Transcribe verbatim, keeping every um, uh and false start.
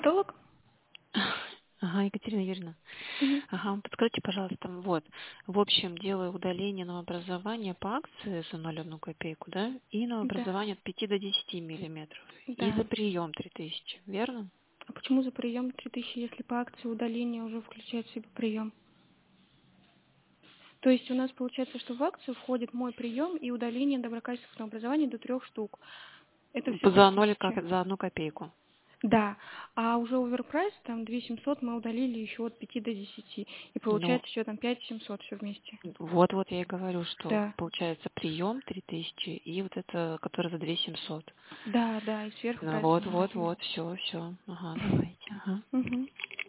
Толок? Ага, Екатерина Юрьевна. Мгм. Ага, подскажите, пожалуйста, вот, в общем, делаю удаление новообразования по акции за ноль одну копейку, да, и Да, новообразование от пяти до десяти миллиметров, и да. за прием три тысячи, верно? А почему за прием три тысячи, если по акции удаление уже включает в себя прием? То есть у нас получается, что в акцию входит мой прием и удаление доброкачественного образования до трех штук. Это все три За ноль, как тысячи. за одну копейку. Да. А уже оверпрайс, там две семьсот мы удалили еще от пяти до десяти. И Ну, получается еще там пять семьсот все вместе. вот-вот я и говорю, что Да. получается прием три тысячи и вот это, который за две семьсот. Да, да, и сверху Ну прайс вот, вот, обязательно. вот, все, все. Ага, давайте. Ага. Угу.